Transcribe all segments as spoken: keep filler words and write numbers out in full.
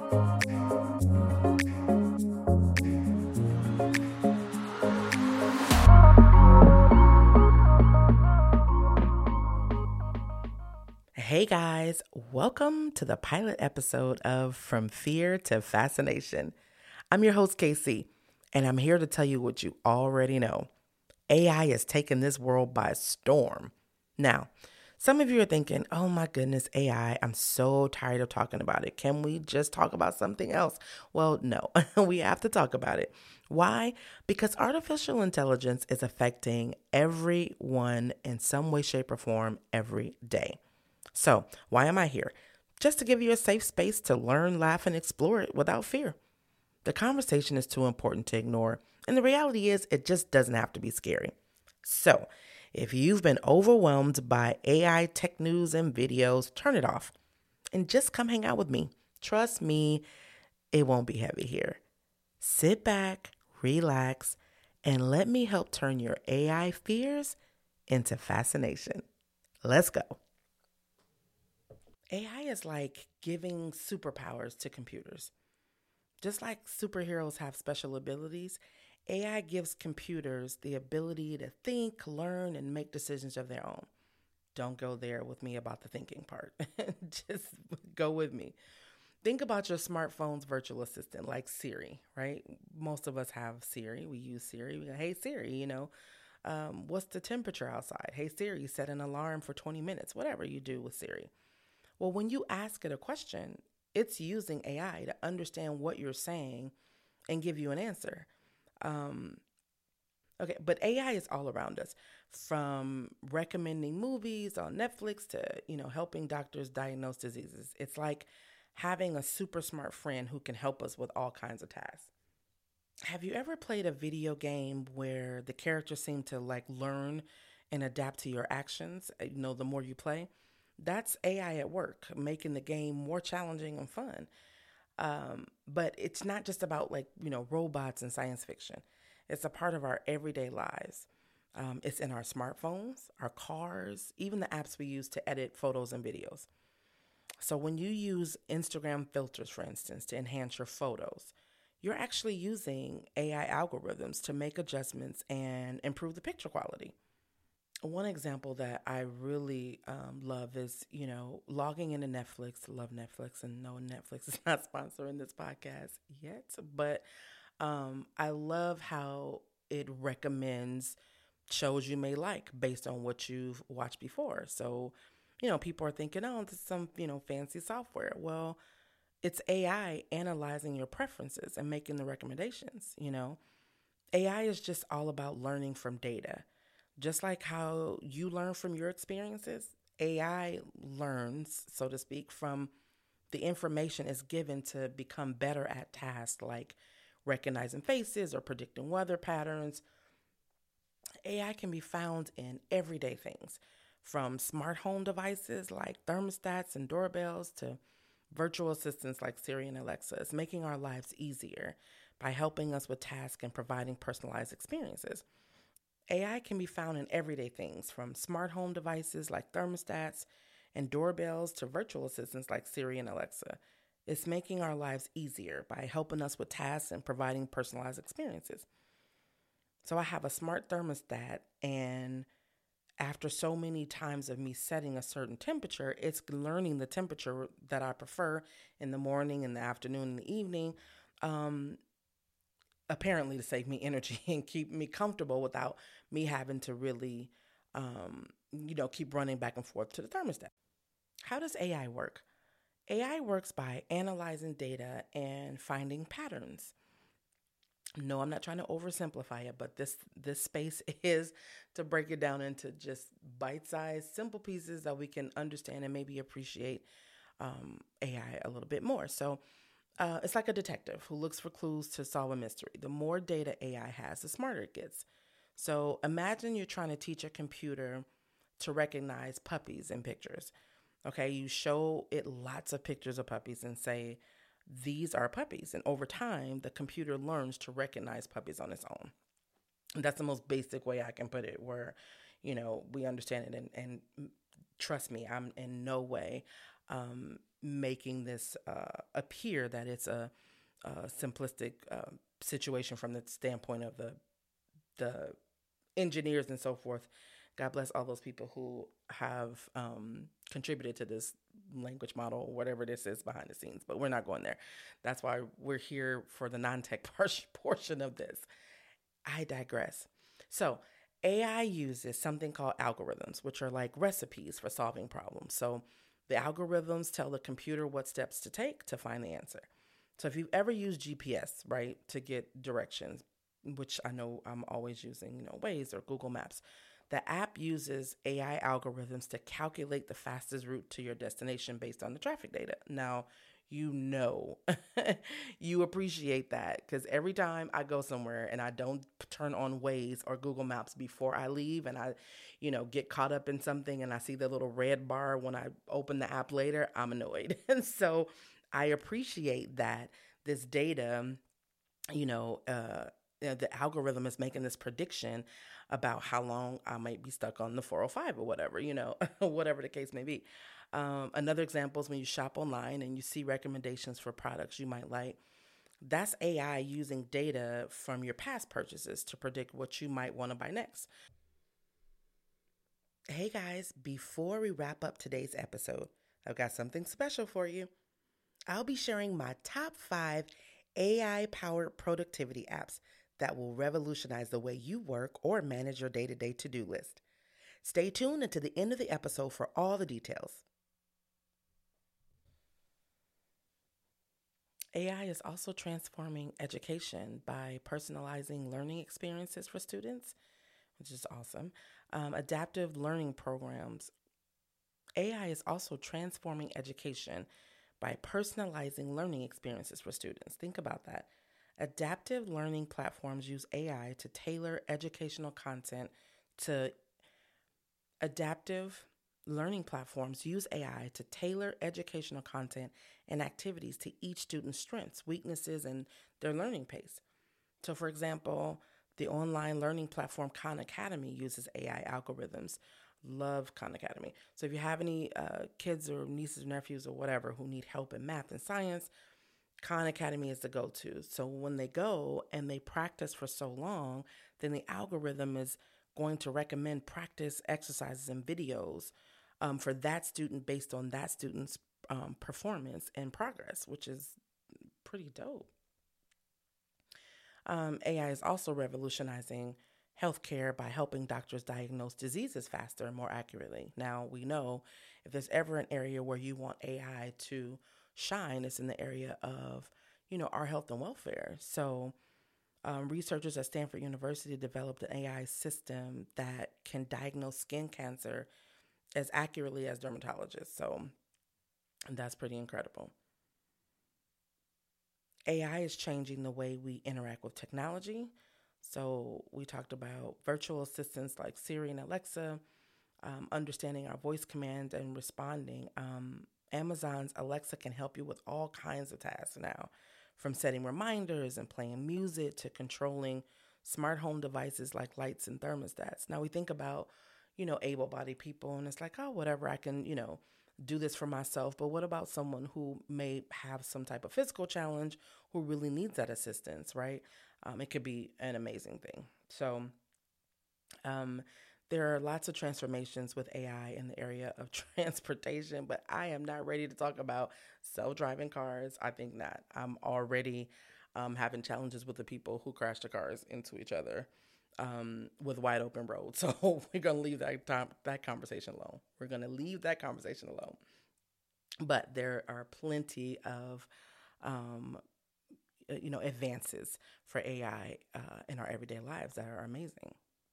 Hey guys, welcome to the pilot episode of From Fear to Fascination. I'm your host, K C, and I'm here to tell you what you already know. A I is taking this world by storm. Now, some of you are thinking, oh my goodness, A I, I'm so tired of talking about it. Can we just talk about something else? Well, no, we have to talk about it. Why? Because artificial intelligence is affecting everyone in some way, shape, or form every day. So, why am I here? Just to give you a safe space to learn, laugh, and explore it without fear. The conversation is too important to ignore, and the reality is it just doesn't have to be scary. So, if you've been overwhelmed by A I tech news and videos, turn it off and just come hang out with me. Trust me, it won't be heavy here. Sit back, relax, and let me help turn your A I fears into fascination. Let's go. A I is like giving superpowers to computers. Just like superheroes have special abilities, A I gives computers the ability to think, learn, and make decisions of their own. Don't go there with me about the thinking part. Just go with me. Think about your smartphone's virtual assistant like Siri, right? Most of us have Siri. We use Siri. We go, hey, Siri, you know, um, what's the temperature outside? Hey, Siri, set an alarm for twenty minutes, whatever you do with Siri. Well, when you ask it a question, it's using A I to understand what you're saying and give you an answer. Um, okay, but A I is all around us, from recommending movies on Netflix to, you know, helping doctors diagnose diseases. It's like having a super smart friend who can help us with all kinds of tasks. Have you ever played a video game where the characters seem to like learn and adapt to your actions? You know, the more you play, that's A I at work, making the game more challenging and fun. Um, but it's not just about like, you know, robots and science fiction. It's a part of our everyday lives. Um, it's in our smartphones, our cars, even the apps we use to edit photos and videos. So when you use Instagram filters, for instance, to enhance your photos, you're actually using A I algorithms to make adjustments and improve the picture quality. One example that I really um, love is, you know, logging into Netflix. Love Netflix, and no, Netflix is not sponsoring this podcast yet, but um, I love how it recommends shows you may like based on what you've watched before. So, you know, people are thinking, oh, this is some, you know, fancy software. Well, it's A I analyzing your preferences and making the recommendations, you know. A I is just all about learning from data. Just like how you learn from your experiences, A I learns, so to speak, from the information is given to become better at tasks like recognizing faces or predicting weather patterns. A I can be found in everyday things, from smart home devices like thermostats and doorbells to virtual assistants like Siri and Alexa. It's making our lives easier by helping us with tasks and providing personalized experiences. A I can be found in everyday things, from smart home devices like thermostats and doorbells to virtual assistants like Siri and Alexa. It's making our lives easier by helping us with tasks and providing personalized experiences. So I have a smart thermostat, and after so many times of me setting a certain temperature, it's learning the temperature that I prefer in the morning, in the afternoon, in the evening. Um, apparently to save me energy and keep me comfortable without me having to really, um, you know, keep running back and forth to the thermostat. How does A I work? A I works by analyzing data and finding patterns. No, I'm not trying to oversimplify it, but this this space is to break it down into just bite-sized, simple pieces that we can understand and maybe appreciate um, A I a little bit more. So uh, it's like a detective who looks for clues to solve a mystery. The more data A I has, the smarter it gets. So imagine you're trying to teach a computer to recognize puppies in pictures. Okay, you show it lots of pictures of puppies and say, these are puppies. And over time, the computer learns to recognize puppies on its own. And that's the most basic way I can put it, where, you know, we understand it. And, and trust me, I'm in no way um, making this uh, appear that it's a, a simplistic uh, situation from the standpoint of the the engineers and so forth. God bless all those people who have um, contributed to this language model, or whatever this is behind the scenes. But we're not going there. That's why we're here for the non-tech portion of this. I digress. So A I uses something called algorithms, which are like recipes for solving problems. So the algorithms tell the computer what steps to take to find the answer. So if you've ever used G P S, right, to get directions, which I know I'm always using, you know, Waze or Google Maps, the app uses A I algorithms to calculate the fastest route to your destination based on the traffic data. Now, you know, you appreciate that, because every time I go somewhere and I don't turn on Waze or Google Maps before I leave, and I, you know, get caught up in something and I see the little red bar when I open the app later, I'm annoyed. And so I appreciate that this data, you know, uh, you know, the algorithm is making this prediction about how long I might be stuck on the four oh five or whatever, you know, whatever the case may be. Um, another example is when you shop online and you see recommendations for products you might like. That's A I using data from your past purchases to predict what you might want to buy next. Hey guys, before we wrap up today's episode, I've got something special for you. I'll be sharing my top five A I-powered productivity apps that will revolutionize the way you work or manage your day-to-day to-do list. Stay tuned until the end of the episode for all the details. A I is also transforming education by personalizing learning experiences for students, which is awesome. Um, adaptive learning programs. A I is also transforming education by personalizing learning experiences for students. Think about that. Adaptive learning platforms use A I to tailor educational content to adaptive learning platforms use A I to tailor educational content and activities to each student's strengths, weaknesses, and their learning pace. So, for example, the online learning platform Khan Academy uses A I algorithms. Love Khan Academy. So if you have any uh, kids or nieces or nephews or whatever who need help in math and science, Khan Academy is the go-to. So when they go and they practice for so long, then the algorithm is going to recommend practice exercises and videos um, for that student based on that student's um, performance and progress, which is pretty dope. Um, A I is also revolutionizing healthcare by helping doctors diagnose diseases faster and more accurately. Now, we know if there's ever an area where you want A I to shine, it's in the area of, you know, our health and welfare. So um, researchers at Stanford University developed an A I system that can diagnose skin cancer as accurately as dermatologists. So that's pretty incredible. A I is changing the way we interact with technology. So we talked about virtual assistants like Siri and Alexa, um, understanding our voice commands and responding. Um, Amazon's Alexa can help you with all kinds of tasks now, from setting reminders and playing music to controlling smart home devices like lights and thermostats. Now we think about, you know, able-bodied people, and it's like, oh, whatever, I can, you know, do this for myself. But what about someone who may have some type of physical challenge who really needs that assistance, right? Um, it could be an amazing thing. So um, there are lots of transformations with A I in the area of transportation, but I am not ready to talk about self-driving cars. I think not. I'm already um, having challenges with the people who crash the cars into each other um, with wide open roads. So we're going to leave that time, that conversation alone. We're going to leave that conversation alone. But there are plenty of um, you know, advances for A I uh, in our everyday lives that are amazing.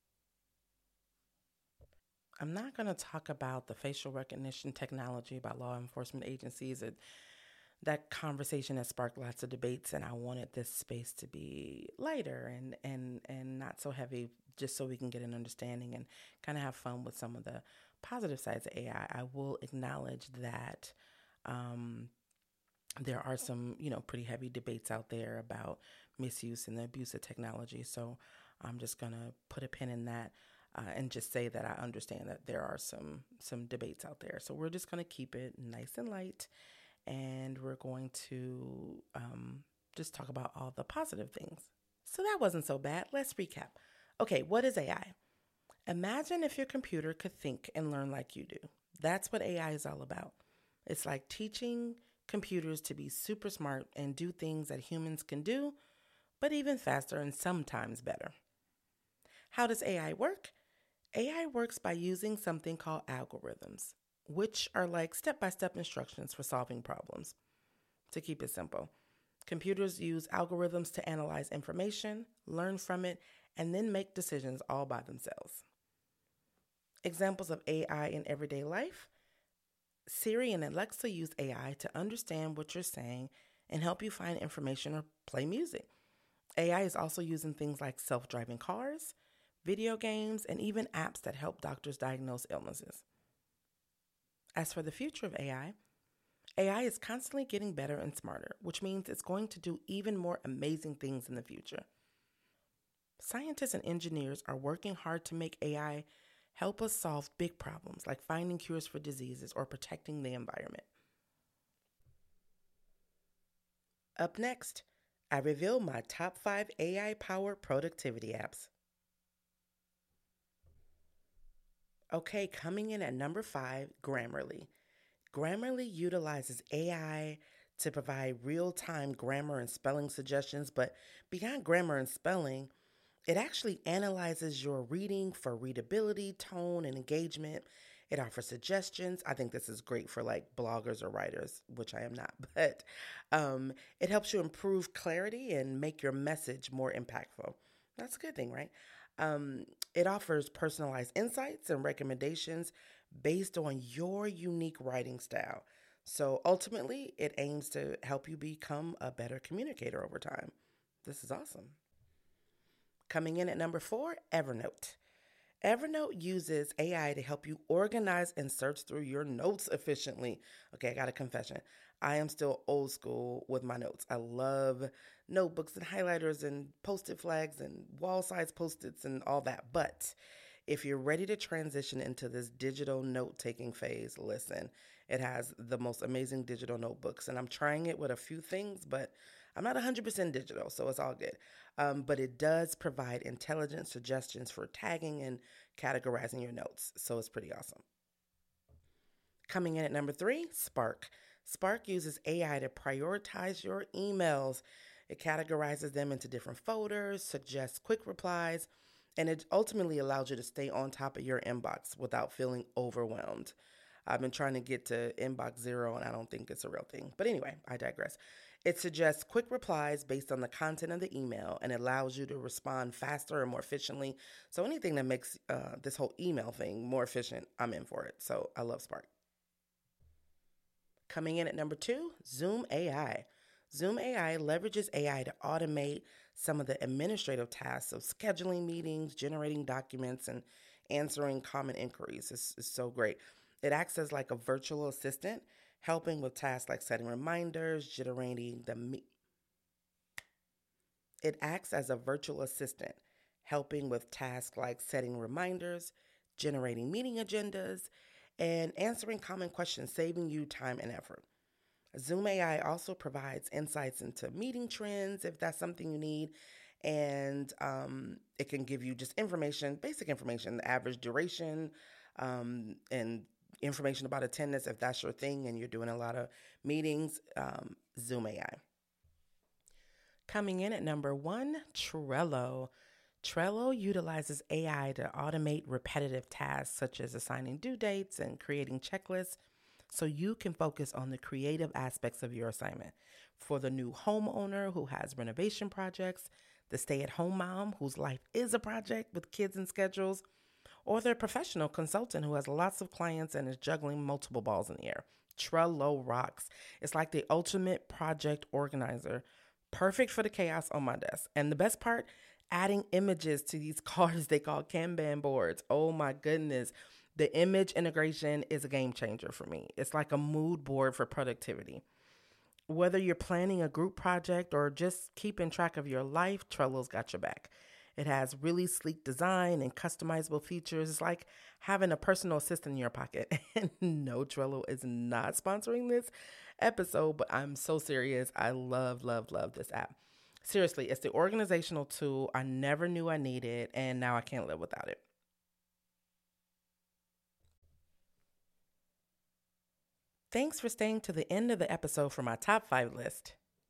I'm not going to talk about the facial recognition technology by law enforcement agencies. It, that conversation has sparked lots of debates, and I wanted this space to be lighter and, and, and not so heavy, just so we can get an understanding and kind of have fun with some of the positive sides of A I. I I will acknowledge that um, there are some, you know, pretty heavy debates out there about misuse and the abuse of technology. So I'm just going to put a pin in that uh, and just say that I understand that there are some some debates out there. So we're just going to keep it nice and light and we're going to um, just talk about all the positive things. So that wasn't so bad. Let's recap. Okay, what is A I? Imagine if your computer could think and learn like you do. That's what A I is all about. It's like teaching computers to be super smart and do things that humans can do, but even faster and sometimes better. How does A I work? A I works by using something called algorithms, which are like step-by-step instructions for solving problems. To keep it simple, computers use algorithms to analyze information, learn from it, and then make decisions all by themselves. Examples of A I in everyday life: Siri and Alexa use A I to understand what you're saying and help you find information or play music. A I is also used in things like self-driving cars, video games, and even apps that help doctors diagnose illnesses. As for the future of A I, A I is constantly getting better and smarter, which means it's going to do even more amazing things in the future. Scientists and engineers are working hard to make A I help us solve big problems like finding cures for diseases or protecting the environment. Up next, I reveal my top five A I-powered productivity apps. Okay, coming in at number five, Grammarly. Grammarly utilizes A I to provide real-time grammar and spelling suggestions, but beyond grammar and spelling, it actually analyzes your reading for readability, tone, and engagement. It offers suggestions. I think this is great for like bloggers or writers, which I am not, but um, it helps you improve clarity and make your message more impactful. That's a good thing, right? Um, it offers personalized insights and recommendations based on your unique writing style. So ultimately, it aims to help you become a better communicator over time. This is awesome. Coming in at number four, Evernote. Evernote uses A I to help you organize and search through your notes efficiently. Okay, I got a confession. I am still old school with my notes. I love notebooks and highlighters and post-it flags and wall-size post-its and all that. But if you're ready to transition into this digital note-taking phase, listen, it has the most amazing digital notebooks. And I'm trying it with a few things, but I'm not one hundred percent digital, so it's all good. Um, but it does provide intelligent suggestions for tagging and categorizing your notes, so it's pretty awesome. Coming in at number three, Spark. Spark uses A I to prioritize your emails. It categorizes them into different folders, suggests quick replies, and it ultimately allows you to stay on top of your inbox without feeling overwhelmed. I've been trying to get to inbox zero, and I don't think it's a real thing. But anyway, I digress. It suggests quick replies based on the content of the email and allows you to respond faster and more efficiently. So anything that makes uh, this whole email thing more efficient, I'm in for it. So I love Spark. Coming in at number two, Zoom A I. Zoom A I leverages A I to automate some of the administrative tasks of scheduling meetings, generating documents, and answering common inquiries. It's, it's so great. It acts as like a virtual assistant, helping with tasks like setting reminders, generating the me- It acts as a virtual assistant, helping with tasks like setting reminders, generating meeting agendas, and answering common questions, saving you time and effort. Zoom A I also provides insights into meeting trends if that's something you need, and um, it can give you just information, basic information, the average duration, um, and information about attendance if that's your thing and you're doing a lot of meetings. um, Zoom A I. Coming in at number one, Trello. Trello utilizes A I to automate repetitive tasks such as assigning due dates and creating checklists so you can focus on the creative aspects of your assignment. For the new homeowner who has renovation projects, the stay-at-home mom whose life is a project with kids and schedules, or the professional consultant who has lots of clients and is juggling multiple balls in the air. Trello rocks. It's like the ultimate project organizer, perfect for the chaos on my desk. And the best part, adding images to these cards they call Kanban boards. Oh my goodness. The image integration is a game changer for me. It's like a mood board for productivity. Whether you're planning a group project or just keeping track of your life, Trello's got your back. It has really sleek design and customizable features. It's like having a personal assistant in your pocket. And no, Trello is not sponsoring this episode, but I'm so serious. I love, love, love this app. Seriously, it's the organizational tool I never knew I needed, and now I can't live without it. Thanks for staying to the end of the episode for my top five list.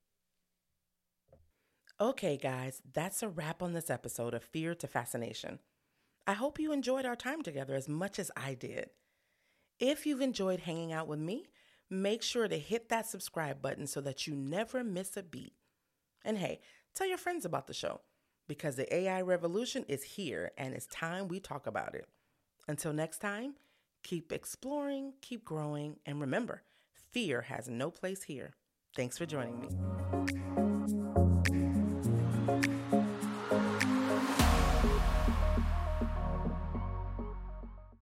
Okay, guys, that's a wrap on this episode of Fear to Fascination. I hope you enjoyed our time together as much as I did. If you've enjoyed hanging out with me, make sure to hit that subscribe button so that you never miss a beat. And hey, tell your friends about the show because the A I revolution is here and it's time we talk about it. Until next time, keep exploring, keep growing, and remember, fear has no place here. Thanks for joining me.